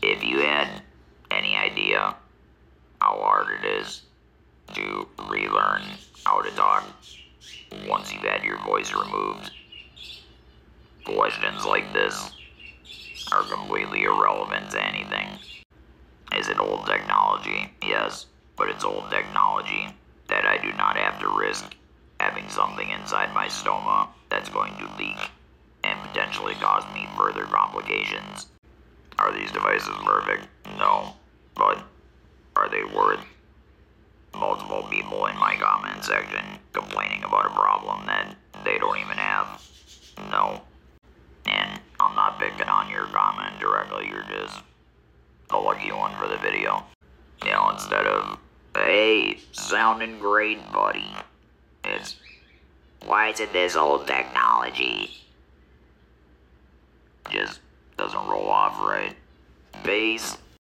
If you had any idea how hard it is to relearn how to talk once you've had your voice removed, questions like this are completely irrelevant to anything. Is it old technology? Yes, but it's old technology that I do not have to risk having something inside my stoma that's going to leak and potentially cause me further complications. Are these devices perfect? No, but are they worth multiple people in my comment section complaining about a problem that they don't even have? No. And I'm not picking on your comment directly, you're just a lucky one for the video. You know, instead of, hey, sounding great, buddy, it's, why is it this old technology? Just doesn't roll off right. Peace.